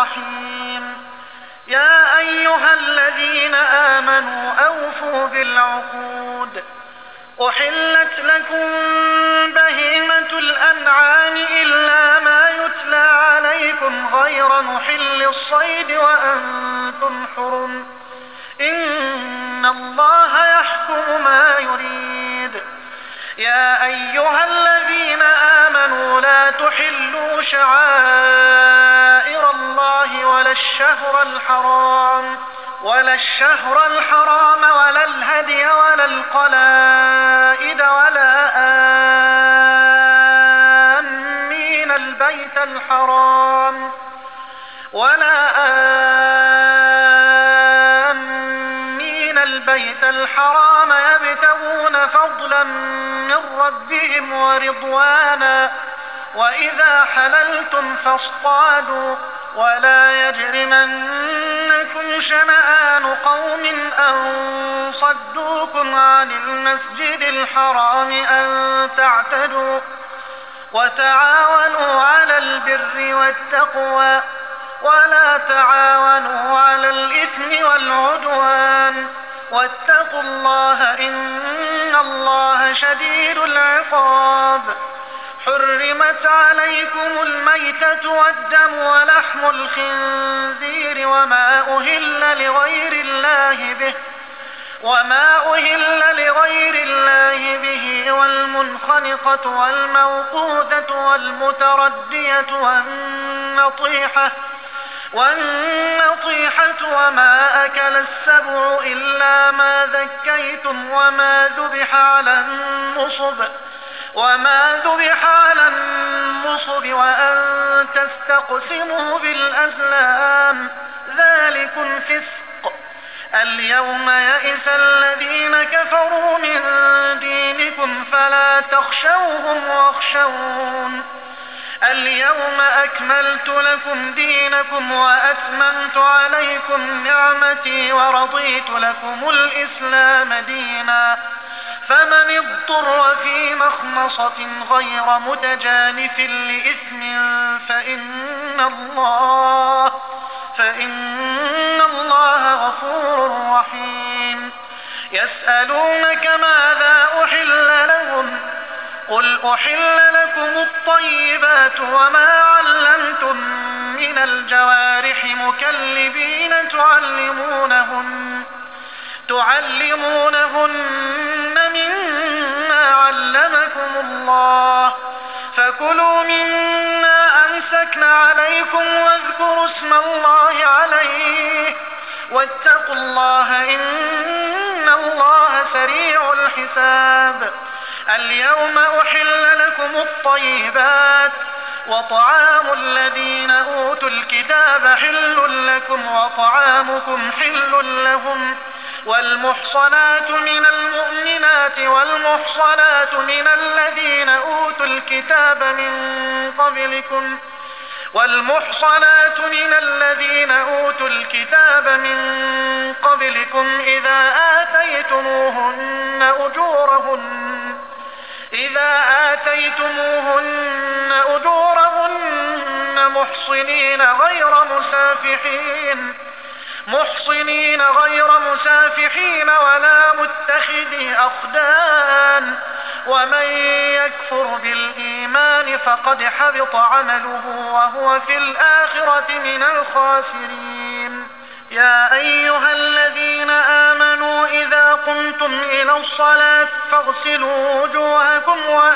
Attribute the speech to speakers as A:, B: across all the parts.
A: رحيم. يا أيها الذين آمنوا أوفوا بالعقود. أحلت لكم بهيمة الأنعام إلا ما يتلى عليكم غير محل الصيد وأنتم حرم. إن الله يحكم ما يريد. يا أيها الذين آمنوا لا تحلوا شعائر الله ولا الشهر الحرام ولا الهدي ولا القلائد ولا آمين البيت الحرام يبتغون فضلا من ربهم ورضوانا. وإذا حللتم فاصطادوا ولا يجرمنكم شنآن قوم أن صدوكم عن المسجد الحرام أن تعتدوا. وتعاونوا على البر والتقوى ولا تعاونوا على الإثم والعدوان. واتقوا الله إن الله شديد العقاب. حرمت عليكم الميتة والدم ولحم الخنزير وما أهل لغير الله به والمنخنقة والموقوذة والمتردية والنطيحة وما أكل السبع إلا ما ذكيتم وما ذبح على النصب وأن تستقسموا بالأزلام ذلكم فسق. اليوم يئس الذين كفروا من دينكم فلا تخشوهم واخشون. اليوم أكملت لكم دينكم وأتممت عليكم نعمتي ورضيت لكم الإسلام دينا. فمن اضطر في مخمصة غير متجانف لإثم فإن الله غفور رحيم. يسألونك ماذا أحل لهم قل أحل لكم الطيبات وما علمتم من الجوارح مكلبين تعلمونهن مما علمكم الله فكلوا مما أمسكن عليكم واذكروا اسم الله عليه واتقوا الله إن الله سريع الحساب. اليوم أحل لكم الطيبات وطعام الذين أوتوا الكتاب حل لكم وطعامكم حل لهم. والمحصنات من المؤمنات والمحصنات من الذين أوتوا الكتاب من قبلكم إذا آتيتموهن أجورهن محصنين غير مسافحين ولا متخذي أخدان. ومن يكفر بالإيمان فقد حبط عمله وهو في الآخرة من الخاسرين. يا أيها الذين آمنوا إذا قمتم إلى الصلاة فاغسلوا وجوهكم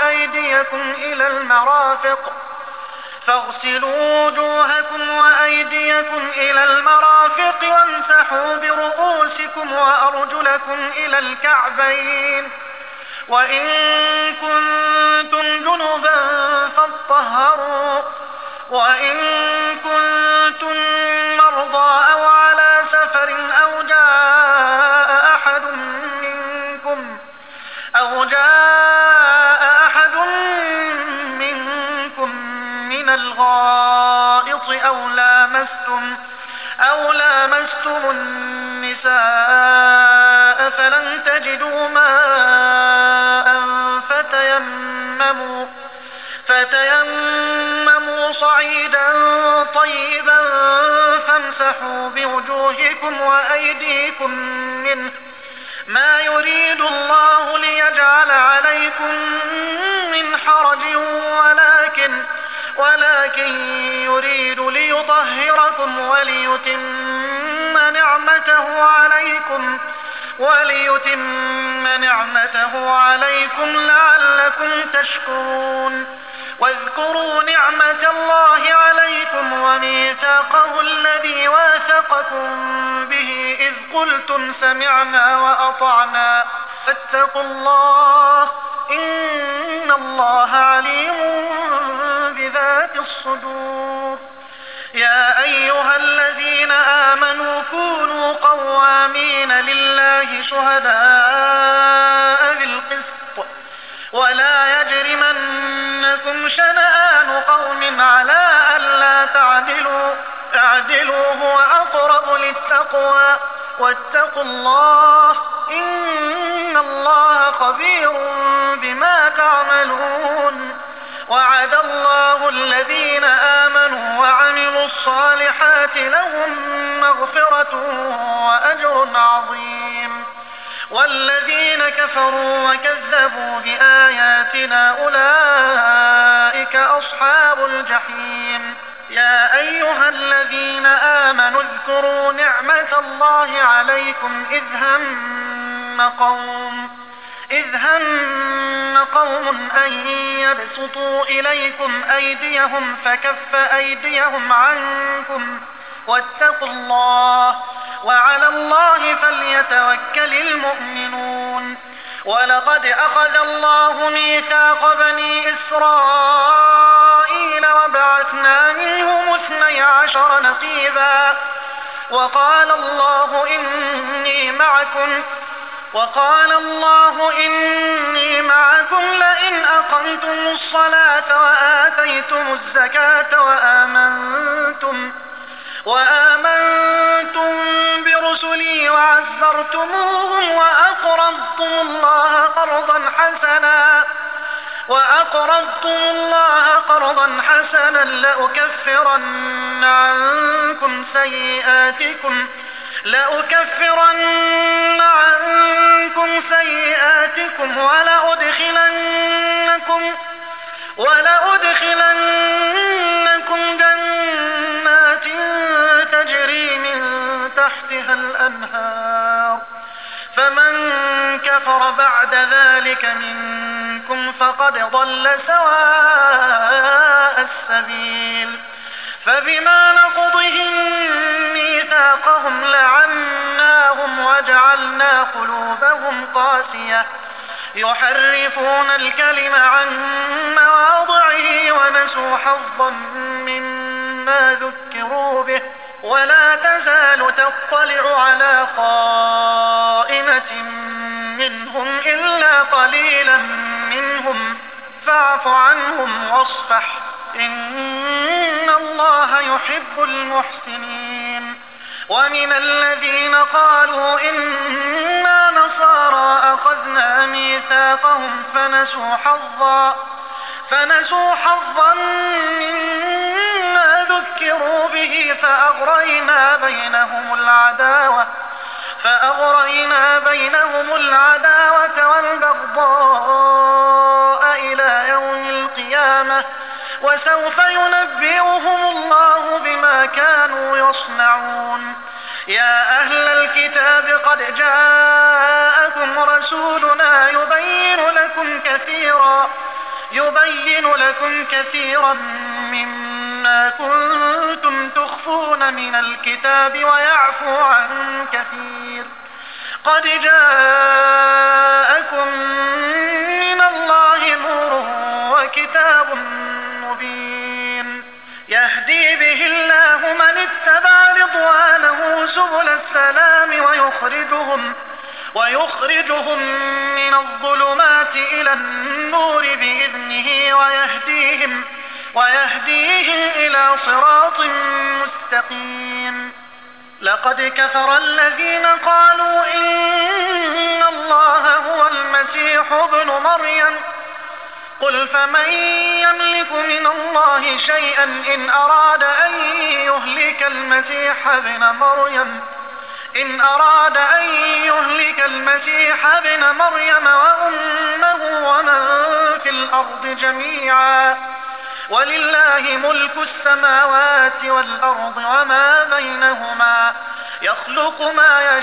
A: وأيديكم إلى المرافق وامسحوا برؤوسكم وأرجلكم إلى الكعبين. وإن كنتم جنبا فاطهروا. وإن كنتم مرضى أو على سفر أو جاء أحد منكم من الغائط أو لامستم النساء فلم تجدوا ماء فتيمموا صعيدا طيبا فامسحوا بوجوهكم وأيديكم منه ما يريد الله ليجعل عليكم من حرج ولكن يريد ليطهركم وليتم نعمته عليكم لعلكم تشكرون واذكروا نعمة الله عليكم وميثاقه الذي واثقكم به إذ قلتم سمعنا وأطعنا فاتقوا الله إن الله عليم بذات الصدور. يا أيها الذين آمنوا كونوا قوامين لله شهداء بالقسط ولا يجرمنكم شنآن قوم على ألا تعدلوا هو أقرب للتقوى واتقوا الله إن الله خبير بما تعملون. وعد الله الذين آمنوا وعملوا الصالحات لهم مغفرة وأجر عظيم والذين كفروا وكذبوا بآياتنا أولئك أصحاب الجحيم. يا أيها الذين آمنوا اذكروا نعمة الله عليكم إذ هم قوم أن يبسطوا إليكم أيديهم فكف أيديهم عنكم واتقوا الله وعلى الله فليتوكل المؤمنون. ولقد أخذ الله ميثاق بني إسرائيل وبعثنا منهم 12 نقيبا وقال الله إني معكم لئن أقمتم الصلاة وآتيتم الزكاة وآمنتم برسلي وعزرتموهم وأقرضتم الله قرضا حسنا لأكفرن عنكم سيئاتكم ولأدخلنكم جنات تجري من تحتها الأنهار فمن كفر بعد ذلك منكم فقد ضل سواء السبيل. فبما نقضهم ميثاقهم لعناهم وجعلنا قلوبهم قاسية يحرفون الكلم عن مواضعه ونسوا حظا مما ذكروا به ولا تزال تطلع على خائنة منهم إلا قليلا منهم فاعف عنهم واصفح إن الله يحب المحسنين. ومن الذين قالوا إنا نصارى أخذنا ميثاقهم فنسوا حظا مما ذكروا به فأغرينا بينهم العداوة والبغضاء إلى يوم القيامة وسوف ينبئهم الله بما كانوا يصنعون. يا أهل الكتاب قد جاءكم رسولنا يبين لكم كثيرا مما كنتم تخفون من الكتاب ويعفو عن كثير. قد جاءكم من الله نور وكتاب مبين يهدي به الله من اتبع رضوانه سبل السلام ويخرجهم من الظلمات إلى النور بإذنه ويهديهم إلى صراط مستقيم. لقد كفر الذين قالوا إن الله هو المسيح ابن مريم قل فمن يملك من الله شيئا إن أراد أن يهلك المسيح ابن مريم وأمه ومن في الأرض جميعا ولله ملك السماوات والأرض وما بينهما يخلق ما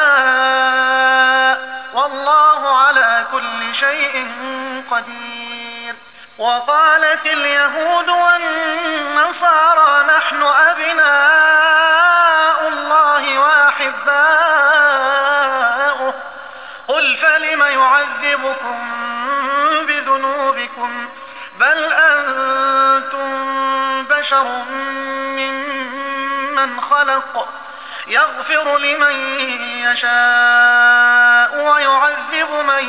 A: يشاء والله على كل شيء قدير. وقالت اليهود والنصارى نحن أبناء الله وأحباؤه قل فلم يعذبكم بذنوبكم بل أنتم بشر ممن خلق يغفر لمن يشاء ويعذب من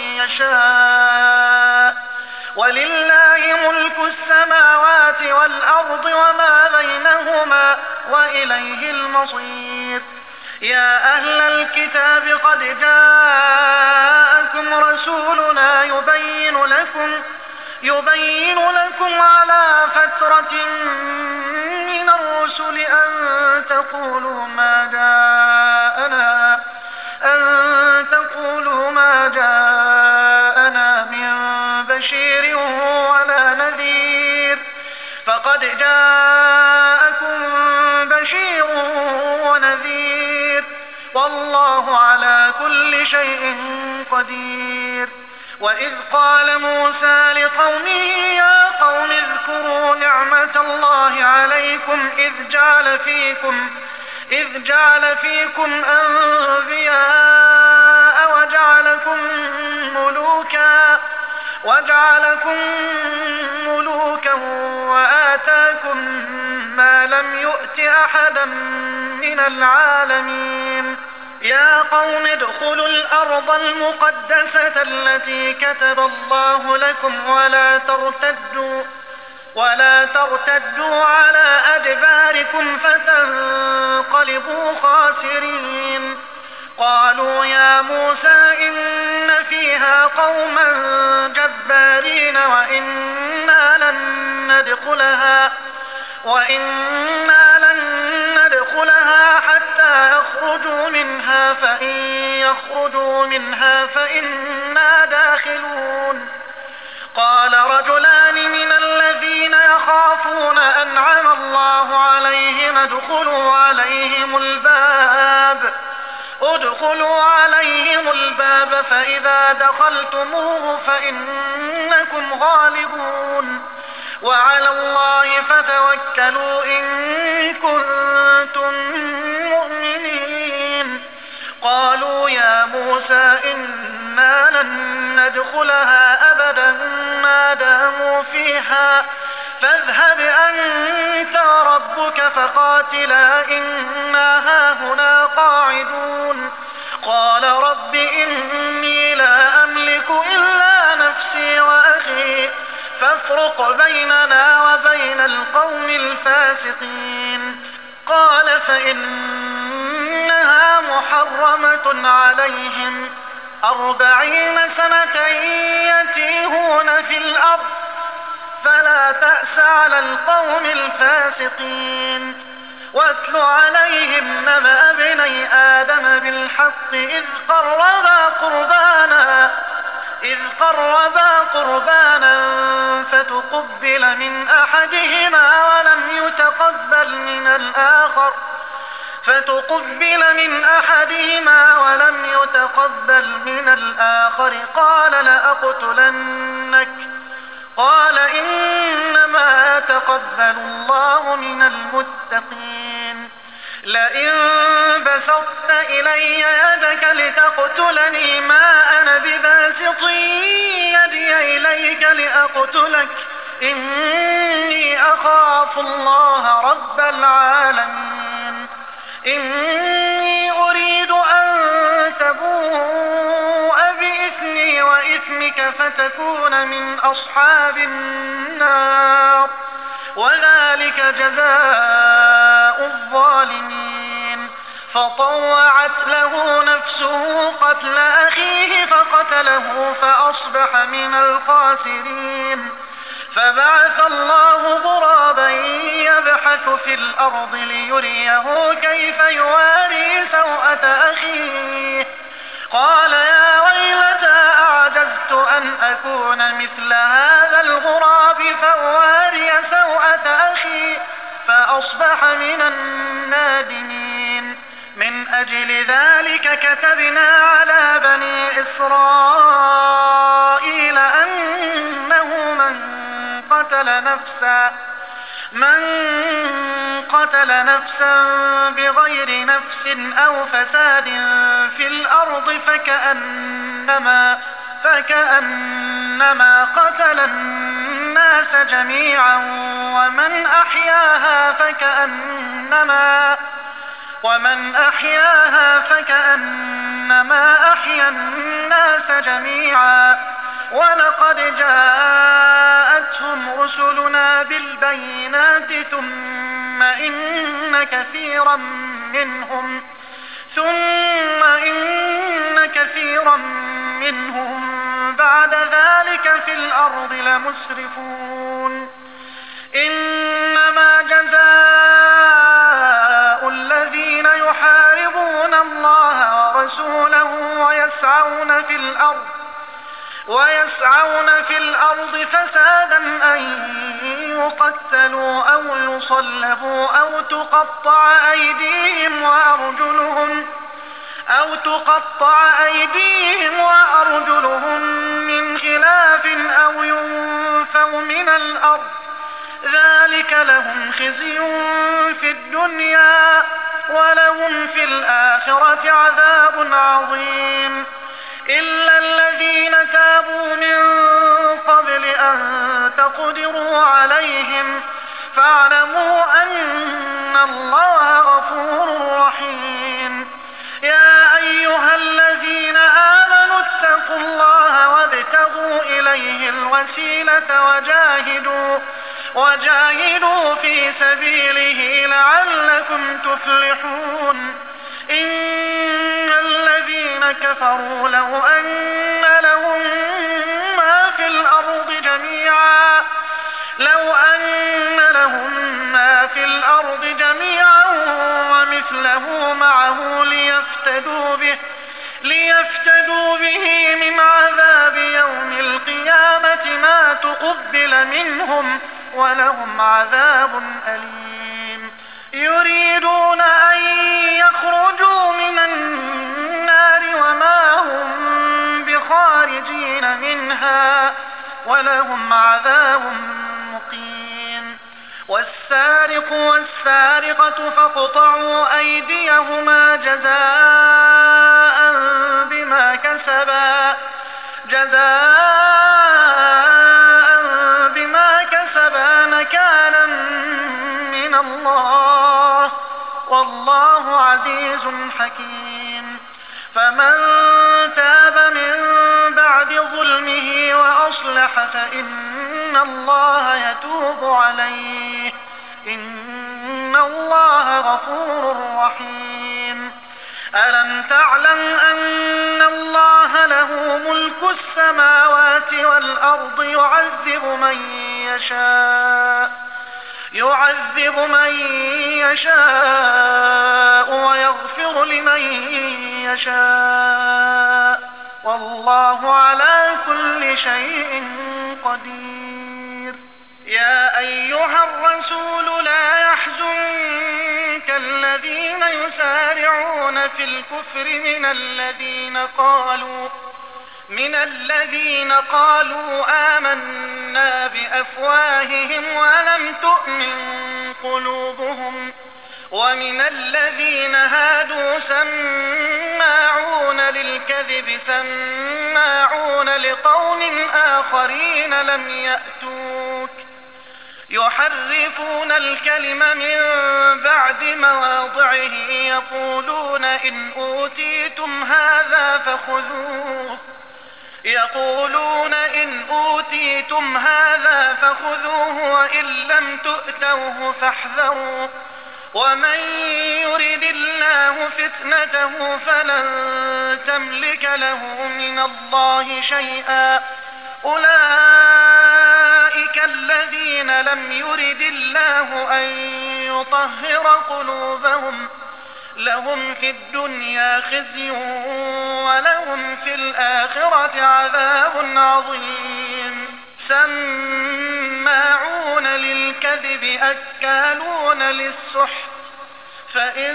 A: يشاء ولله ملك السماوات والأرض وما بينهما وإليه المصير. يا أهل الكتاب قد جاءكم رسولنا يبين لكم على فترة من الرسل أن تقولوا ما جاءنا من بشير ولا نذير فقد جاءكم بشير ونذير والله على كل شيء قدير. وإذ قال موسى لقومه يا قوم اذكروا نعمة الله عليكم إذ جعل فيكم أنبياء وجعلكم ملوكا وآتاكم ما لم يؤت أحدا من العالمين. يا قوم ادخلوا الأرض المقدسة التي كتب الله لكم ولا ترتدوا على أدباركم فتنقلبوا خاسرين. قالوا يا موسى إن فيها قوما جبارين وإنا لن ندخلها حتى يخرجوا منها فإن يخرجوا منها فإنا داخلون. قال رجلان من الذين يخافون أنعم الله عليهم ادخلوا عليهم الباب فإذا دخلتموه فإنكم غالبون وعلى الله فتوكلوا إن كنتم مؤمنين. قالوا يا موسى إنا لن ندخلها أبدا ما داموا فيها فاذهب أنت وربك فقاتلا إنا هاهنا قاعدون. قال رب إني لا أملك إلا نفسي وأخي فافرق بيننا وبين القوم الفاسقين. قال فإنها محرمة عليهم 40 سنة يتيهون في الأرض فلا تأس على القوم الفاسقين. واتل عليهم نبأ ابني آدم بالحق إذ قربا قربانا فتقبل من أحدهما ولم يتقبل من الآخر قال لأقتلنك. قال إنما يتقبل الله من المتقين. لئن بسطت إلي يدك لتقتلني ما أنا بباسط يدي إليك لأقتلك إني أخاف الله رب العالمين. إني أريد أن تبوء بإثمي وإثمك فتكون من أصحاب النار وذلك جزاء الظالمين. فطوعت له نفسه قتل أخيه فقتله فأصبح من الخاسرين. فبعث الله غرابا يبحث في الأرض ليريه كيف يواري سوءة أخيه قال يا ويلتى أعجزت أن أكون مثل هذا الغراب فأواري سوءة أخي فأصبح من النادمين. من أجل ذلك كتبنا على بني إسرائيل أنه من قتل نفسا بغير نفس أو فساد في الأرض فكأنما قتل الناس جميعا ومن أحياها فكأنما أحيا الناس جميعا. ولقد جاءتهم رسلنا بالبينات ثم إن كثيرا منهم بعد ذلك في الأرض لمسرفون. إنما جزاء الذين يحاربون الله ورسوله ويسعون في الأرض فسادا أن يقتلوا أو يصلبوا أو تقطع أيديهم وأرجلهم من خلاف أو ينفوا من الأرض ذلك لهم خزي في الدنيا ولهم في الآخرة عذاب عظيم. إلا الذين تابوا من قبل أن تقدروا عليهم فاعلموا أن الله غفور رحيم. يا أيها الذين آمنوا اتقوا الله وابتغوا إليه الوسيلة وجاهدوا في سبيله لعلكم تفلحون. إن الذين كفروا لو أن لهم ما في الأرض جميعا ومثله معه ليفتدوا به من عذاب يوم القيامة ما تقبل منهم ولهم عذاب أليم. يريدون أن يخرجوا من النار وما هم بخارجين منها ولهم عذاب مقيم. والسارق والسارقة فاقطعوا أيديهما جزاء بما كسبا نكالا من الله والله عزيز حكيم. فمن تاب من بعد ظلمه وأصلح فإن الله يتوب عليه إن الله غفور رحيم. ألم تعلم أن الله له ملك السماوات والأرض يعذب من يشاء ويغفر لمن يشاء والله على كل شيء قدير. يا أيها الرسول لا يحزنك الذين يسارعون في الكفر من الذين قالوا آمنا بأفواههم ولم تؤمن قلوبهم ومن الذين هادوا سماعون للكذب سماعون لقوم آخرين لم يأتوك يحرفون الكلم من بعد مواضعه يقولون إن أوتيتم هذا فخذوه وإن لم تؤتوه فاحذروا ومن يرد الله فتنته فلن تملك له من الله شيئا أولئك الذين لم يرد الله أن يطهر قلوبهم لهم في الدنيا خزي ولهم في الآخرة عذاب عظيم سماعون للكذب أكالون للسحت فإن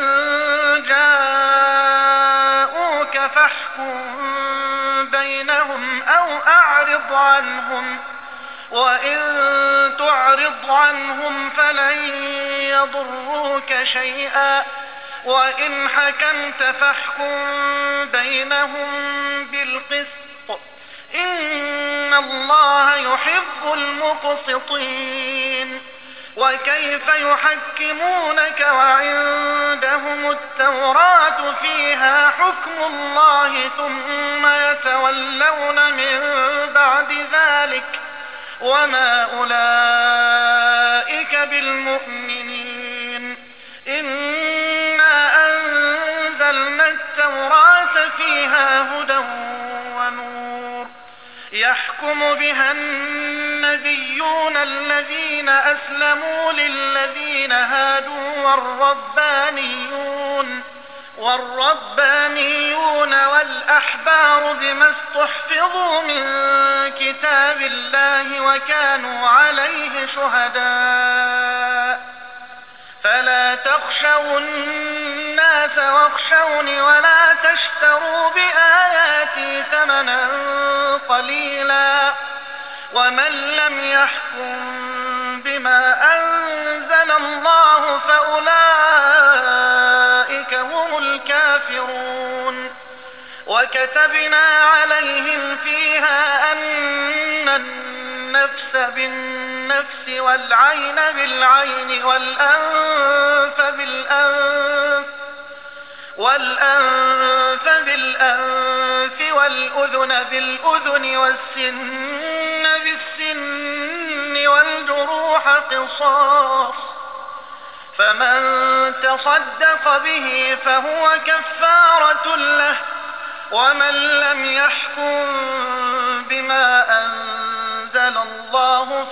A: جاءوك فاحكم بينهم أو أعرض عنهم وإن تعرض عنهم فلن يضروك شيئا وإن حكمت فاحكم بينهم بالقسط إن الله يحب المقسطين وكيف يحكمونك وعندهم التوراة فيها حكم الله ثم يتولون من بعد ذلك وما أولئك بالمؤمنين إنا أنزلنا التوراة فيها هدى ونور يحكم بها النبيون الذين أسلموا للذين هادوا والربانيون والأحبار بما استحفظوا من كتاب الله وكانوا عليه شهداء فلا تخشوا الناس واخشوني ولا تشتروا بآياتي ثمنا قليلا ومن لم يحكم بما أنزل الله فأولئك هم الكافرون وكتبنا عليهم فيها أن النفس بالنفس والعين بالعين والأنف بالأنف والأذن بالأذن والسن بالسن والجروح قصاص فمن تصدق به فهو كفارة له ومن لم يحكم بما أنزل الله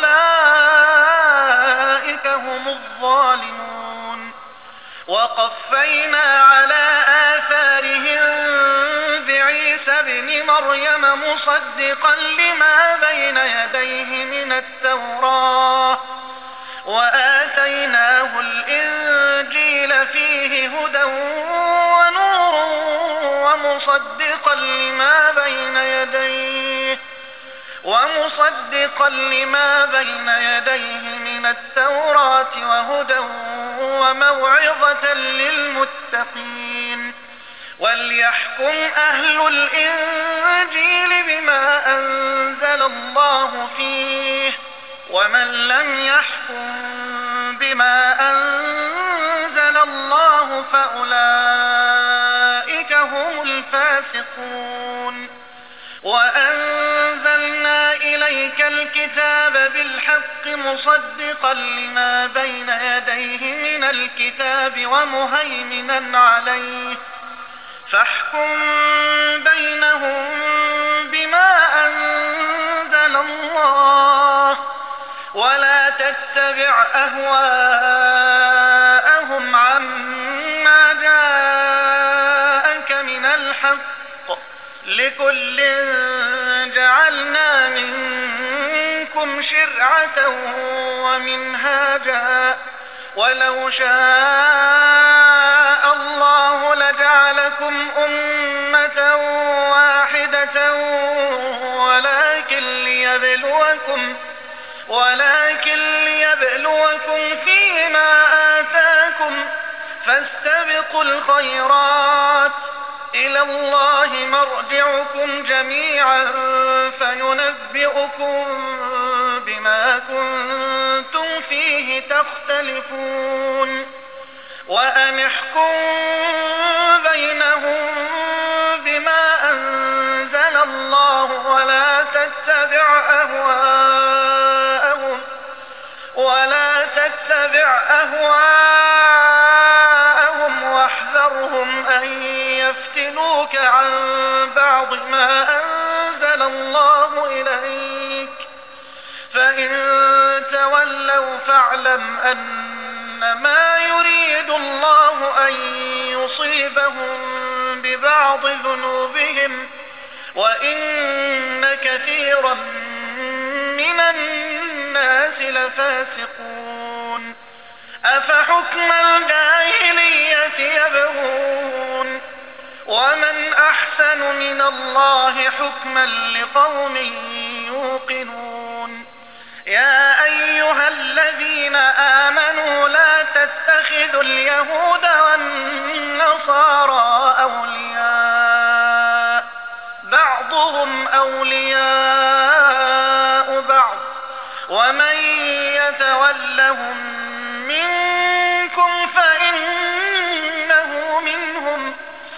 A: فأولئك هم الظالمون وقفينا على آثارهم بعيسى ابن مريم مصدقا لما بين يديه من التوراة وآتيناه الإنجيل فيه هدى ونور ومصدقا لما بين يديه من التوراة وهدى وموعظة للمتقين وليحكم أهل الإنجيل بما أنزل الله فيه ومن لم يحكم بما أنزل الله فأولئك هم الفاسقون وأنزلنا إليك الكتاب بالحق مصدقا لما بين يديه من الكتاب ومهيمنا عليه فاحكم بينهم بما أنزل الله ولا تتبع أهواءهم عما جاءك من الحق لكل جعلنا منكم شرعة ومنهاجا ولو شاء الله لجعلكم أمة واحدة ولكن ليبلوكم فيما آتاكم فاستبقوا الخيرات إلى الله مرجعكم جميعا فينبئكم بما كنتم فيه تختلفون وأن احكم بينهم بما أنزل الله ولا تتبع أهواءهم الله إليك فإن تولوا فاعلم أنما يريد الله أن يصيبهم ببعض ذنوبهم وإن كثيرا من الناس لفاسقون أفحكم الجاهلية يبغون ومن أحسن من الله حكما لقوم يوقنون يا أيها الذين آمنوا لا تتخذوا اليهود والنصارى أولياء بعضهم أولياء بعض ومن يتولهم منكم فإنه منهم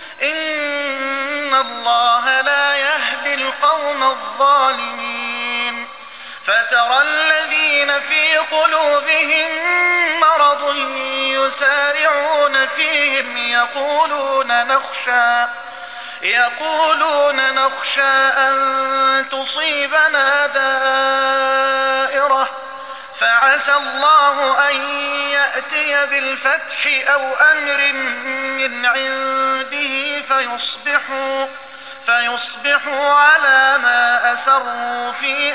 A: إن الله لا يهدي القوم الظالمين فترى الذين في قلوبهم مرض يسارعون فيهم يقولون نخشى أن تصيبنا دائرة فعسى الله أن يأتي بالفتح أو أمر من عنده فيصبحوا على ما أسروا في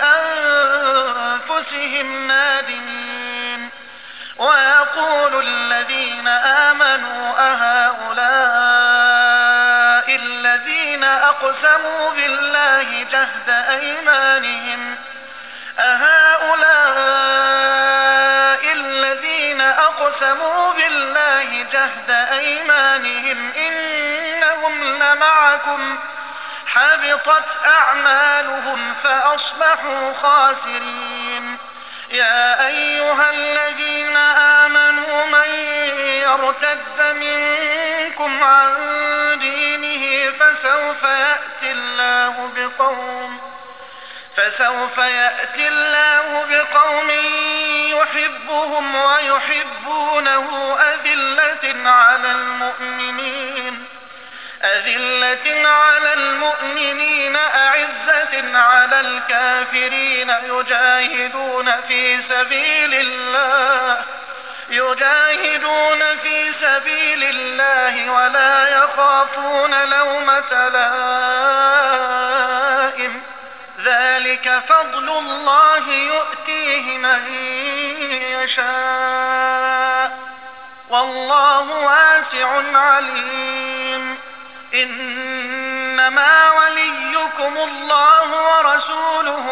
A: أنفسهم نادمين ويقول الذين آمنوا أهؤلاء الذين أقسموا بالله جهد أيمانهم إنهم لمعكم حبطت أعمالهم فأصبحوا خاسرين يا أيها الذين آمنوا من يرتد منكم عن دينه فسوف يأتي الله بقوم يحبهم ويحبونه أذلة على المؤمنين أعزة على الكافرين يجاهدون في سبيل الله ولا يخافون لومة لائم ذلك فضل الله يؤتيه من يشاء والله واسع عليم إنما وليكم الله ورسوله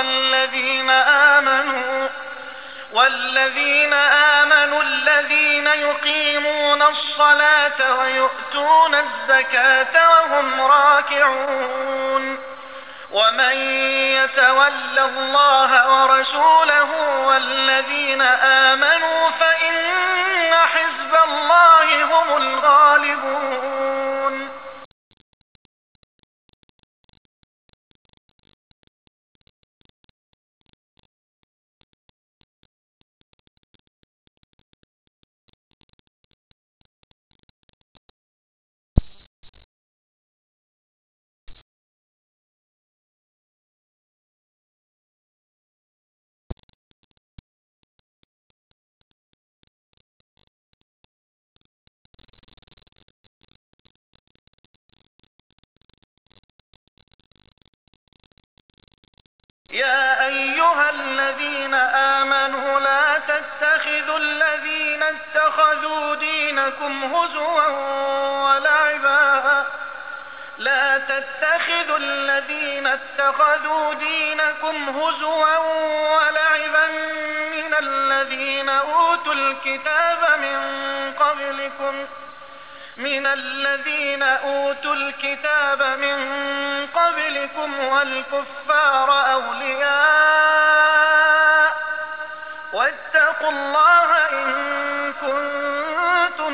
A: والذين آمنوا الذين يقيمون الصلاة ويؤتون الزكاة وهم راكعون ومن يتول الله ورسوله والذين آمنوا فإن حزب الله هم الغالبون. يا أيها الذين آمنوا لا تتخذوا الذين اتخذوا دينكم هزوا ولعبا من الذين أوتوا الكتاب من قبلكم والكفار أولياء واتقوا الله إن كنتم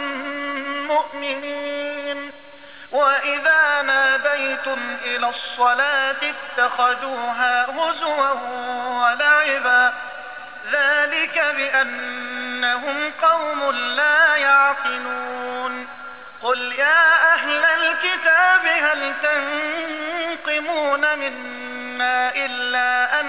A: مؤمنين وإذا ناديتم إلى الصلاة اتخذوها هزوا ولعبا ذلك بأنهم قوم لا يعقلون. قل يا أهل الكتاب هل تنقمون منا منا إلا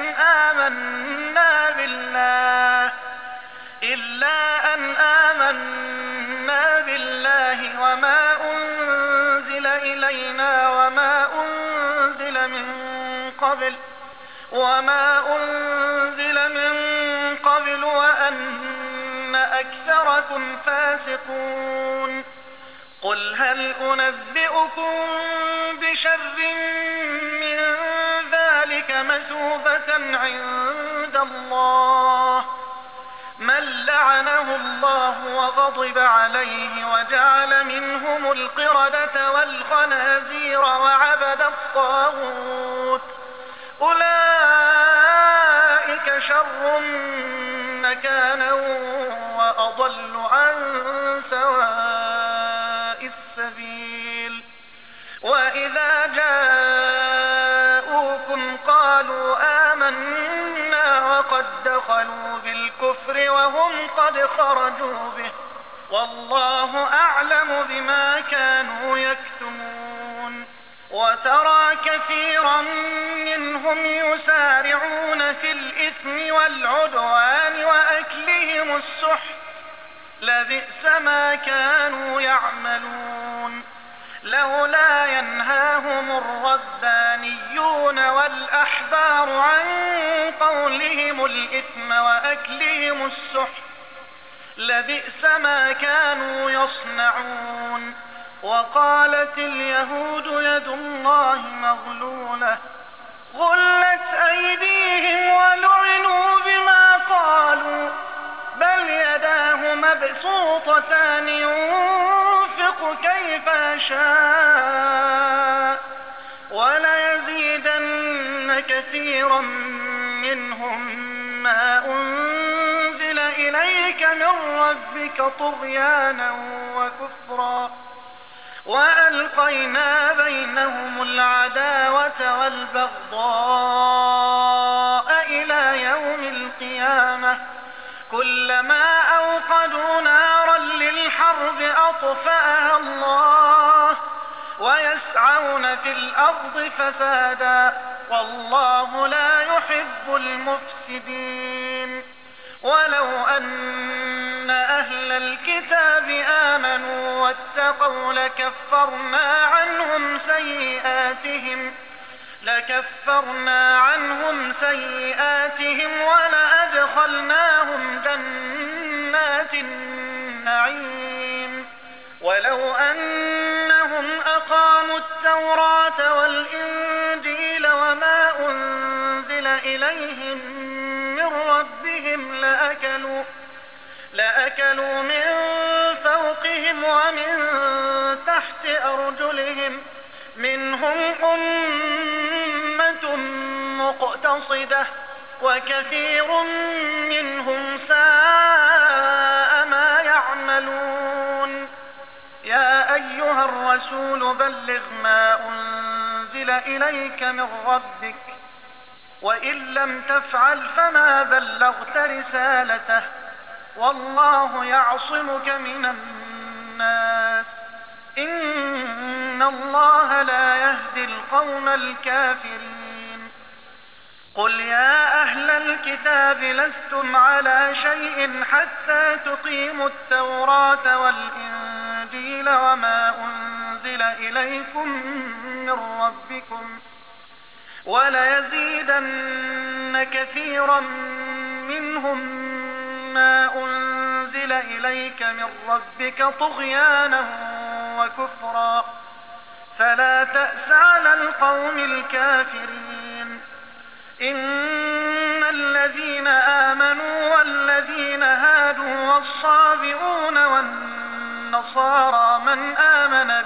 A: أن آمنا بالله وما أنزل إلينا وما أنزل من قبل وأن أكثركم فاسقون. قل هل أنبئكم بشر من ذلك مثوبة عند الله من لعنه الله وغضب عليه وجعل منهم القردة والخنازير وعبد الطاغوت أولئك شر مكانا وأضل عن سواء السبيل. وإذا جاءوكم قالوا آمنا وقد دخلوا بالكفر وهم قد خرجوا به والله أعلم بما كانوا يكتمون. وترى كثيرا منهم يسارعون في الإثم والعدوان وأكلهم السحت لبئس ما كانوا يعملون. لولا ينهاهم الربانيون والأحبار عن قولهم الإثم وأكلهم السحت لبئس ما كانوا يصنعون. وقالت اليهود يد الله مغلولة غلت أيديهم ولعنوا بما قالوا بل يداه مبسوطتان ينفق كيف يشاء وليزيدن كثيرا منهم ما أنزل إليك من ربك طغيانا وكفرا وألقينا بينهم العداوة والبغضاء إلى يوم القيامة كلما أوقدوا نارا للحرب أطفأها الله ويسعون في الأرض فسادا والله لا يحب المفسدين. ولو أن أهل الكتاب آمنوا واتقوا لكفرنا عنهم سيئاتهم ولأدخلناهم جنات النعيم. ولو أنهم أقاموا التوراة والإنجيل وما أنزل إليهم من ربهم لأكلوا من فوقهم ومن تحت أرجلهم منهم أمة مقتصدة وكثير منهم ساء ما يعملون. يا أيها الرسول بلغ ما أنزل إليك من ربك وإن لم تفعل فما بلغت رسالته والله يعصمك من الناس إن الله لا يهدي القوم الكافرين. قل يا أهل الكتاب لستم على شيء حتى تقيموا التوراة والإنجيل وما أنزل إليكم من ربكم وليزيدن كثيرا منهم ما أنزل إليك من ربك طغيانا وكفرا فلا تأس على القوم الكافرين. إن الذين آمنوا والذين هادوا والصابئون والنصارى من آمن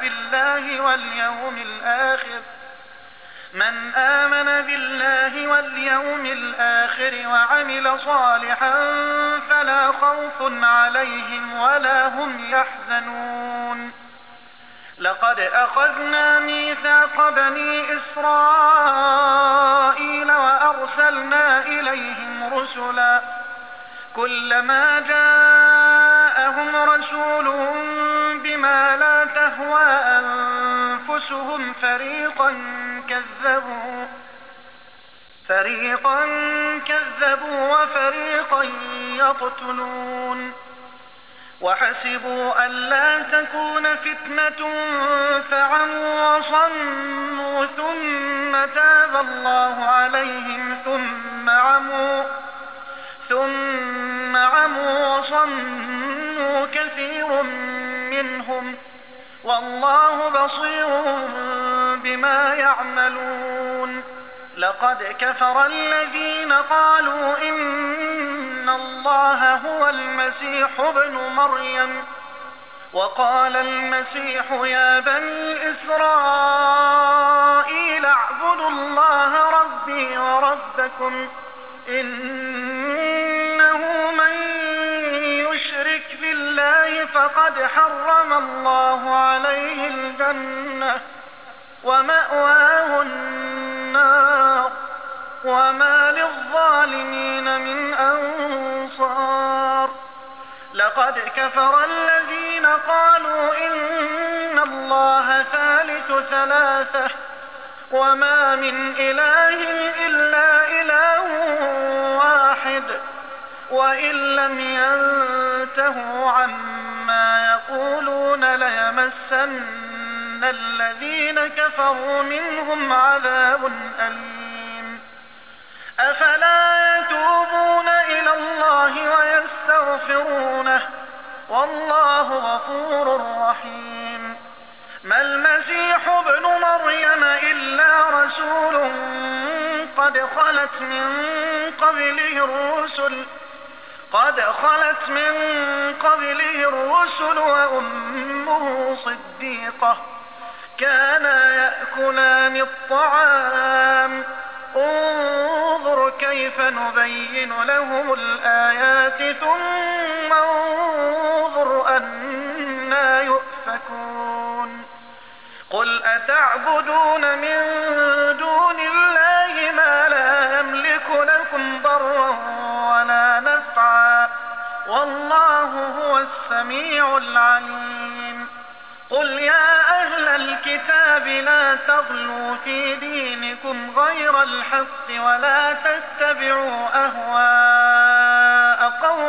A: بالله واليوم الآخر وعمل صالحا فلا خوف عليهم ولا هم يحزنون. لقد أخذنا ميثاق بني إسرائيل وأرسلنا إليهم رسلا كلما جاءهم رسول بما لا تهوى أنفسهم فريقا كذبوا وفريقا يقتلون وحسبوا ألا تكون فتنة فعموا وصموا ثم تاب الله عليهم ثم عموا وصموا كثير منهم والله بصير بما يعملون لقد كفر الذين قالوا إن الله هو المسيح ابن مريم وقال المسيح يا بني إسرائيل اعبدوا الله ربي وربكم إنه من يشرك بالله فقد حرم الله عليه الجنة ومأواه النار وما للظالمين من أنصار لقد كفر الذين قالوا إن الله ثالث ثلاثة وما من إله إلا إله واحد وإن لم ينتهوا عما يقولون ليمسن الذين كفروا منهم عذاب أليم أفلا يتوبون إلى الله ويستغفرونه والله غفور رحيم ما المسيح ابن مريم إلا رسول قد خلت من قبله الرسل وأمه صديقة كانا يأكلان الطعام انظر كيف نبين لهم الآيات ثم انظر أنا يؤفكون قل أتعبدون من دون الله ما لا يملك لكم ضرا ولا نفعا والله هو السميع العليم قل يا أهل الكتاب لا تغلوا في دينكم غير الحق ولا تتبعوا أهواء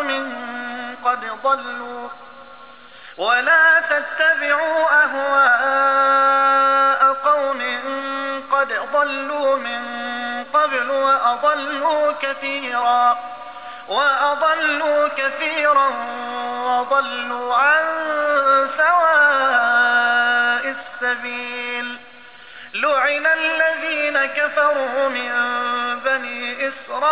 A: قوم قد ضلوا من قبل وأضلوا كثيرا وضلوا عن سواء السبيل لعن الذين كفروا من بني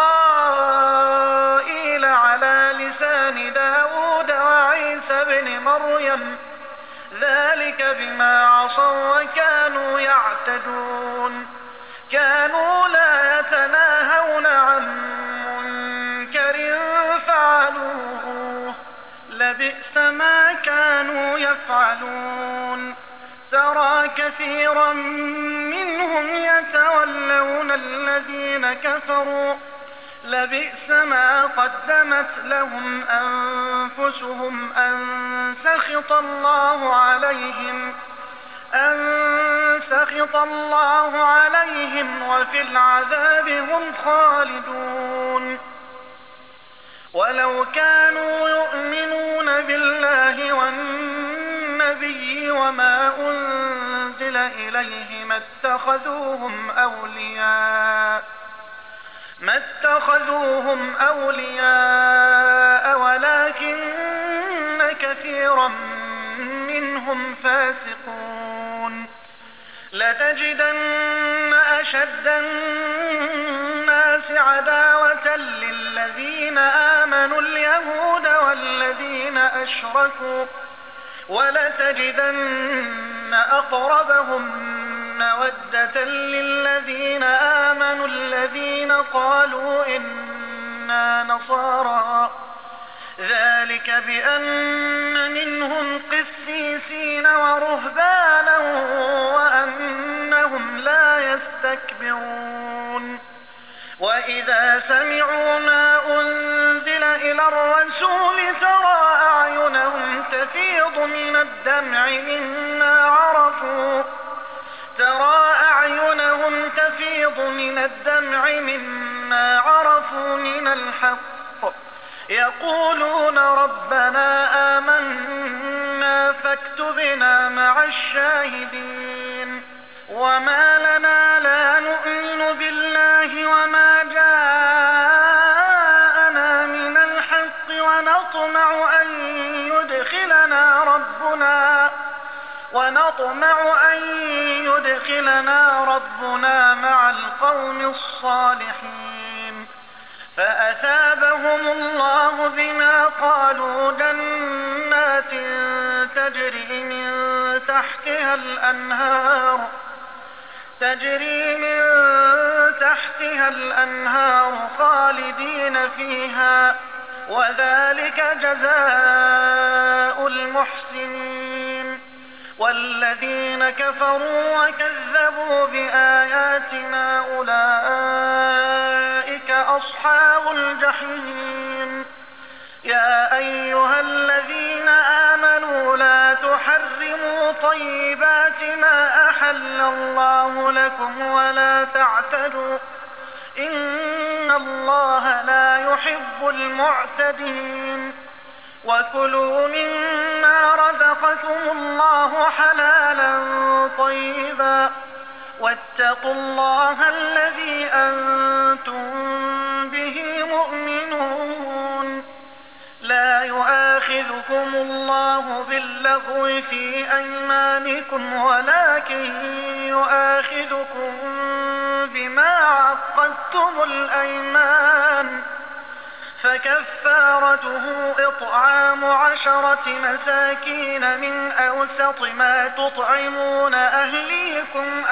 A: إسرائيل على لسان داود وعيسى بن مريم ذلك بما عصوا وكانوا يعتدون كانوا لا يتناهون عن منكر فعلوه لبئس ما كانوا يفعلون ترى كثيرا منهم يتولون الذين كفروا لبئس ما قدمت لهم أنفسهم أن سخط الله عليهم وفي العذاب هم خالدون ولو كانوا يؤمنون بالله والنبي وما أنزل إليه ما اتخذوهم أولياء ولكن كثيرا منهم فاسقون لتجدن أشد الناس عداوة للذين آمنوا اليهود والذين أشركوا ولتجدن أقربهم مودة للذين آمنوا الذين قالوا إنا نصارى ذلك بأن منهم قسيسين ورهبانا وأنهم لا يستكبرون وإذا سمعوا ما أنزل إلى الرسول ترى أعينهم تفيض من الدمع مما عرفوا أعينهم تفيض من الدمع مما عرفوا من الحق يقولون ربنا آمنا فاكتبنا مع الشاهدين وما لنا لا نؤمن بالله وما جاءنا من الحق ونطمع أن يدخلنا ربنا مع القوم الصالحين فأثابهم الله بما قالوا جنات تجري من تحتها الأنهار خالدين فيها وذلك جزاء المحسنين والذين كفروا وكذبوا بآياتنا أولئك أصحاب الجحيم يا أيها الذين آمنوا لا تحرموا طيبات ما أحل الله لكم ولا تعتدوا إن الله لا يحب المعتدين وكلوا مما رزقكم الله حلالا طيبا واتقوا الله الذي أنتم به مؤمنون لا يؤاخذكم الله باللغو في أيمانكم ولكن يؤاخذكم بما عقدتم الأيمان فكفارته إطعام 10 مساكين من أوسط ما تطعمون أهليكم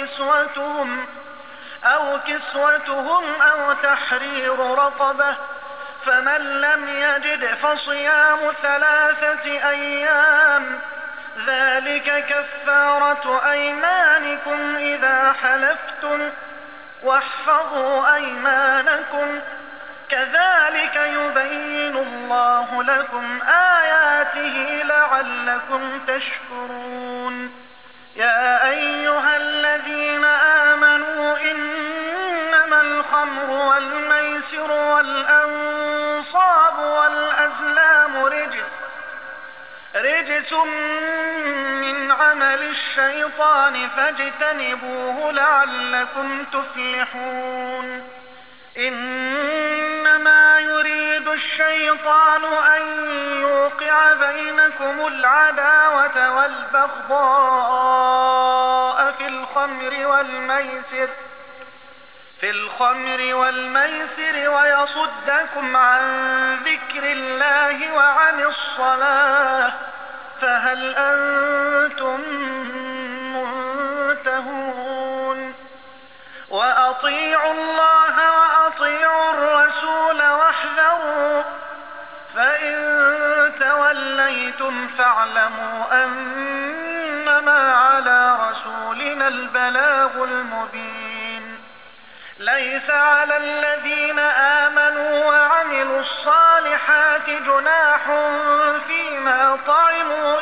A: أو كسوتهم أو تحرير رقبة فمن لم يجد فصيام 3 أيام ذلك كفارة أيمانكم إذا حلفتم واحفظوا أيمانكم كذلك يبين الله لكم آياته لعلكم تشكرون يا أيها الذين آمنوا إنما الخمر والميسر والأنصاب والأزلام رجس من عمل الشيطان فاجتنبوه لعلكم تفلحون إنما يريد الشيطان أن يوقع بينكم العداوة والبغضاء في الخمر والميسر ويصدكم عن ذكر الله وعن الصلاة فهل أنتم منتهون وأطيعوا الله وأطيعوا الرسول واحذروا فإن توليتم فاعلموا أنما على رسولنا البلاغ المبين ليس على الذين آمنوا وعملوا الصالحات جناح فيما طعموا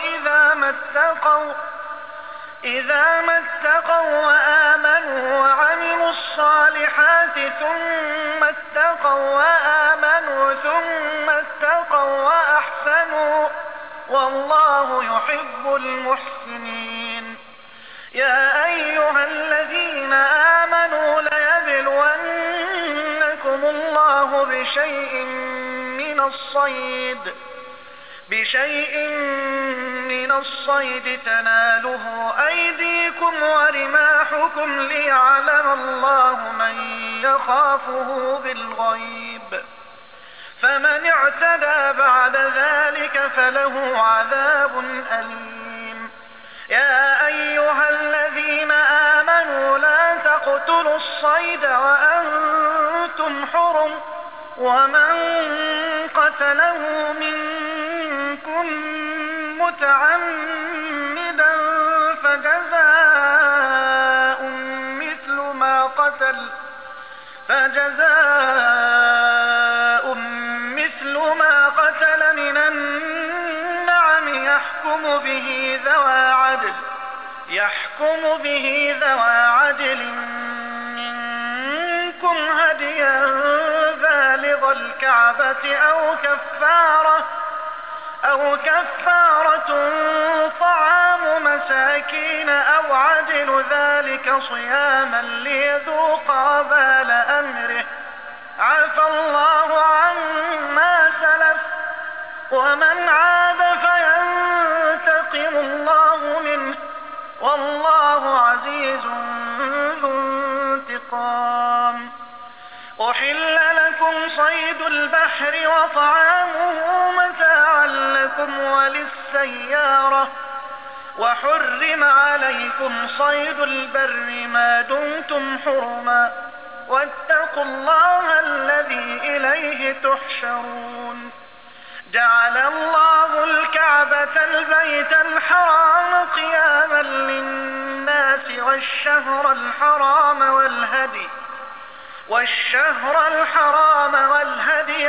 A: إذا ما اتقوا وآمنوا وعملوا الصالحات ثم اتقوا وآمنوا ثم اتقوا وأحسنوا والله يحب المحسنين يا أيها الذين آمنوا ليبلونكم الله بشيء من الصيد تناله أيديكم ورماحكم ليعلم الله من يخافه بالغيب فمن اعتدى بعد ذلك فله عذاب أليم يا أيها الذين آمنوا لا تقتلوا الصيد وأنتم حرم ومن قتله منكم متعمدا فجزاء مثل ما قتل من النعم يحكم به يحكم به ذوى عدل منكم هديا بالغ الكعبة أو كفارة طعام مساكين أو عدل ذلك صياما ليذوق وبال أمره عفى الله عما سلف ومن عاد فينتقم الله منه والله عزيز ذو انتقام. أحل لكم صيد البحر وطعامه متاعا لكم وللسيارة وحرم عليكم صيد البر ما دمتم حرما واتقوا الله الذي إليه تحشرون. جعل الله الكعبة البيت الحرام قياما للناس والشهر الحرام والهدي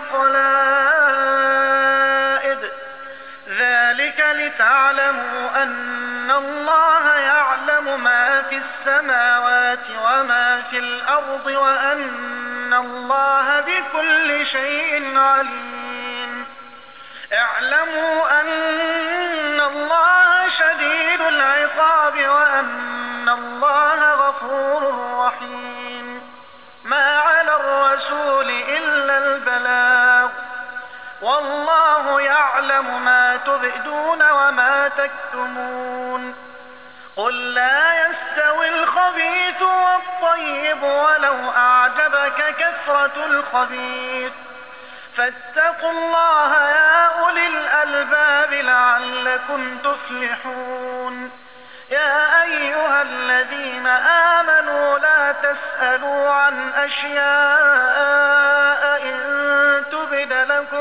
A: والقلائد ذلك لتعلموا أن الله يعلم ما في السماوات وما في الأرض وأن الله بكل شيء عليم. اعلموا أن الله شديد العقاب وأن الله غفور رحيم. ما على الرسول إلا البلاغ والله يعلم ما تبدون وما تكتمون. قل لا يستوي الخبيث والطيب ولو أعجبك كثرة الخبيث فاتقوا الله يا أولي الألباب لعلكم تفلحون. يا أيها الذين آمنوا لا تسألوا عن أشياء إن تبد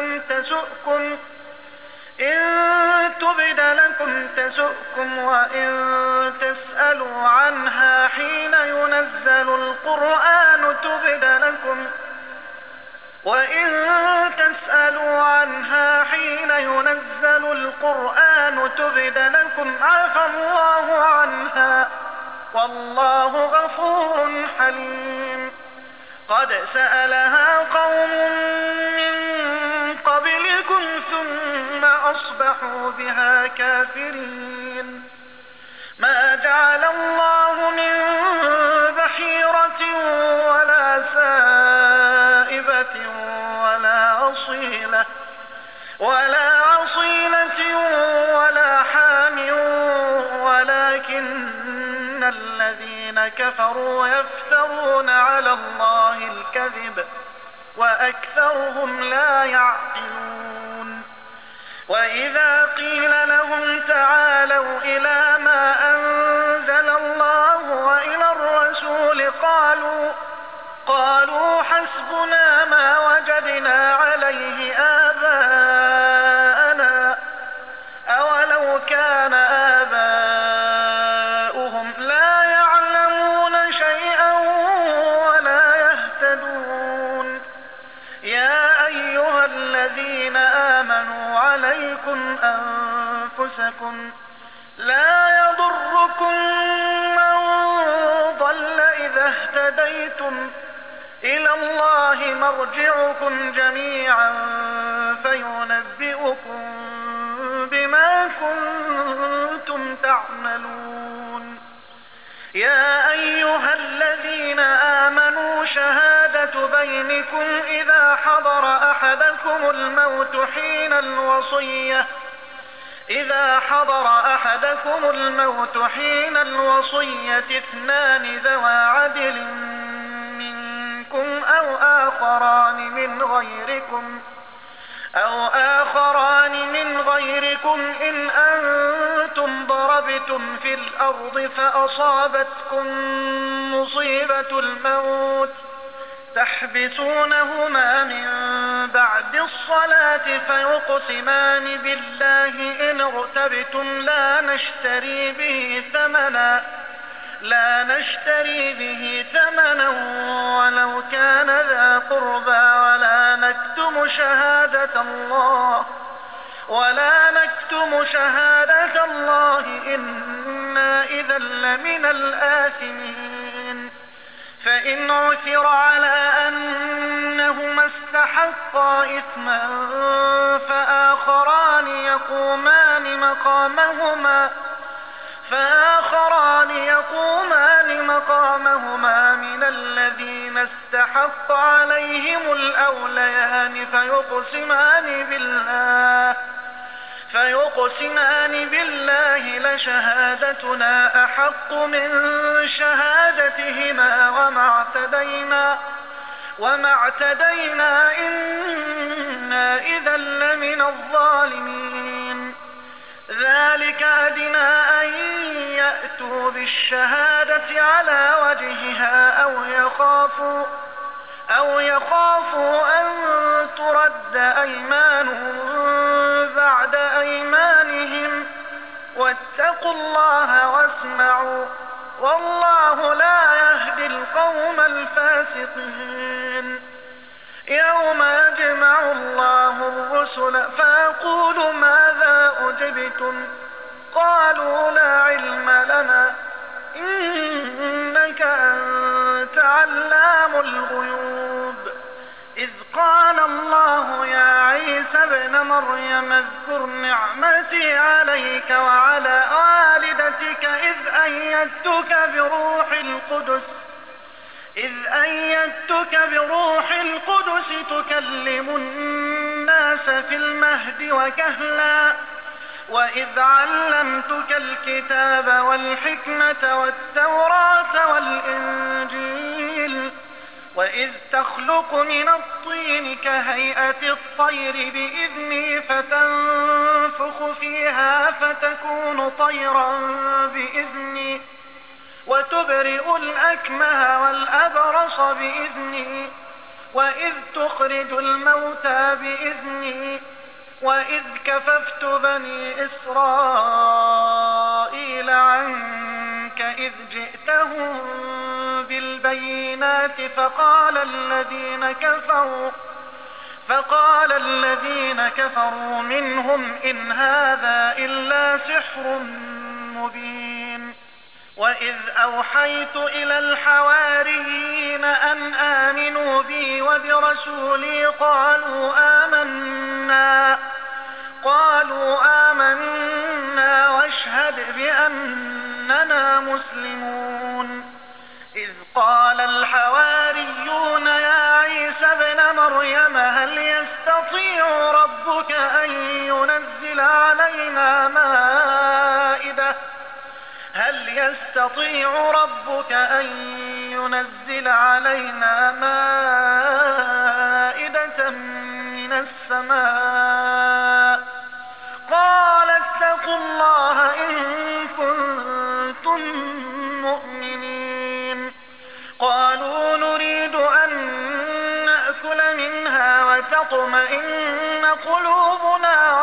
A: لكم تسؤكم وإن تسألوا عنها حين ينزل القرآن تبد لكم عفى الله عنها والله غفور حليم. قد سألها قوم من قبلكم ثم أصبحوا بها كافرين. ما جعل الله من بحيرة ولا سائبة ولا أصيلة ولا حام ولكن الذين كفروا يفترون على الله الكذب وأكثرهم لا يعقلون. وإذا قيل لهم تعالوا إلى ما أنزل الله وإلى الرسول قالوا حسبنا ما وجدنا عليه آباءنا أولو كان آباؤهم لا يعلمون شيئا ولا يهتدون. يا أيها الذين آمنوا عليكم أنفسكم لا يضركم من ضل إذا اهتديتم إلى الله مرجعكم جميعا فينبئكم بما كنتم تعملون. يا أيها الذين آمنوا شهادة بينكم إذا حضر أحدكم الموت حين الوصية اثنان ذوى عدل منكم أو آخران من غيركم إن أنتم ضربتم في الأرض فأصابتكم مصيبة الموت تحبسونهما من بعد الصلاة فيقسمان بالله إن ارتبتم لا نشتري به ثمنا ولو كان ذا قربى ولا نكتم شهادة الله إنا إذا لمن الآثمين. فإن عثر على أنهما استحقا إثما فآخران يقومان مقامهما من الذين استحق عليهم الأوليان فيقسمان بالله لشهادتنا أحق من شهادتهما وما اعتدينا إنا إذا لمن الظالمين. ذلك أدنى أن يأتوا بالشهادة على وجهها أو يخافوا أن ترد أيمان بعد أيمانهم واتقوا الله واسمعوا والله لا يهدي القوم الفاسقين. يوم يجمع الله الرسل فيقول ماذا أجبتم قالوا لا علم لنا إنك أنت علام الغيوب. إذ قال الله يا عيسى ابن مريم اذكر نعمتي عليك وعلى والدتك إذ أيدتك بروح القدس تكلم الناس في المهد وكهلا وإذ علمتك الكتاب والحكمة والتوراة والإنجيل وإذ تخلق من الطين كهيئة الطير بإذني فتنفخ فيها فتكون طيرا بإذني وتبرئ الأكمه والأبرص بإذني وإذ تخرج الموتى بإذني وإذ كففت بني إسرائيل عنك إذ جئتهم بالبينات فقال الذين كفروا منهم إن هذا إلا سحر مبين. وإذ أوحيت إلى الحواريين أن آمنوا بي وبرسولي قالوا آمنا واشهد بأننا مسلمون. إذ قال الحواريون يا عيسى ابن مريم هل يستطيع ربك أن ينزل علينا مائدة من السماء قال اتقوا الله إن كنتم مؤمنين. قالوا نريد أن نأكل منها وتطمئن قلوبنا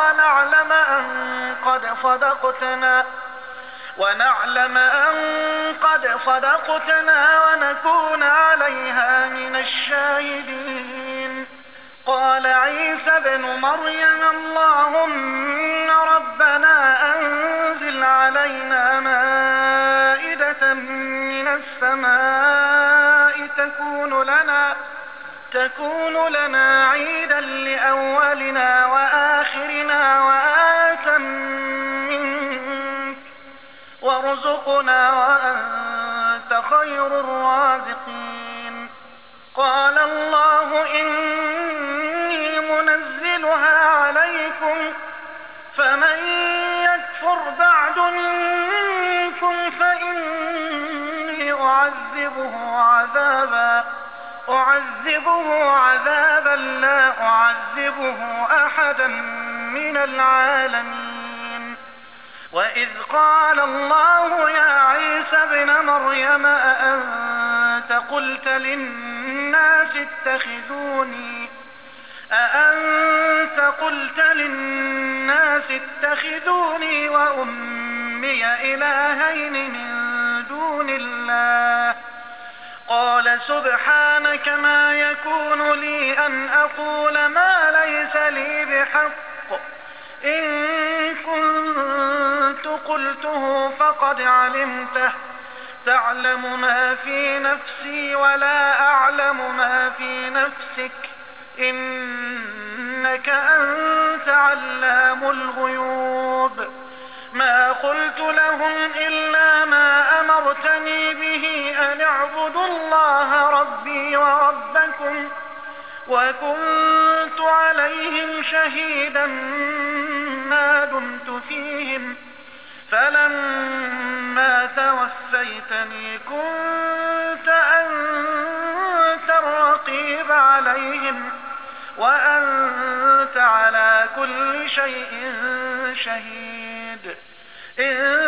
A: ونعلم أن قد صدقتنا ونكون عليها من الشاهدين. قال عيسى ابن مريم اللهم ربنا أنزل علينا مائدة من السماء تكون لنا عيدا لأولنا وآخرنا وآية منك وارزقنا وأنت خير الرازقين. قال الله إني منزلها عليكم فمن يكفر بعد منكم فإني أعذبه عذابا لا أعذبه أحدا من العالمين. وإذ قال الله يا عيسى ابن مريم أأنت قلت للناس اتخذوني وأمي إلهين من دون الله قال سبحانك ما يكون لي أن أقول ما ليس لي بحق إن كنت قلته فقد علمته تعلم ما في نفسي ولا أعلم ما في نفسك إنك أنت علام الغيوب ما قلت لهم إلا ما أمرتني به أن اعبدوا الله ربي وربكم وكنت عليهم شهيدا ما دمت فيهم فلما توفيتني كنت أنت الرقيب عليهم وأنت على كل شيء شهيد إن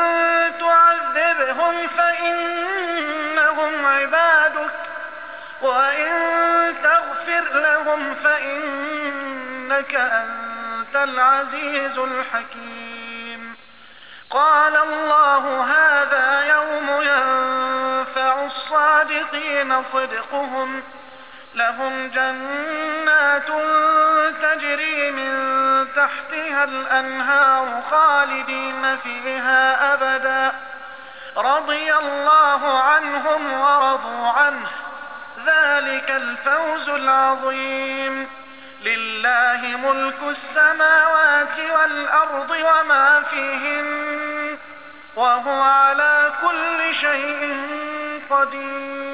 A: تعذبهم فإنهم عبادك وإن تغفر لهم فإنك أنت العزيز الحكيم قال الله هذا يوم ينفع الصادقين صدقهم لهم جنات تجري من تحتها الأنهار خالدين فيها أبدا رضي الله عنهم ورضوا عنه ذلك الفوز العظيم لله ملك السماوات والأرض وما فيهن وهو على كل شيء قدير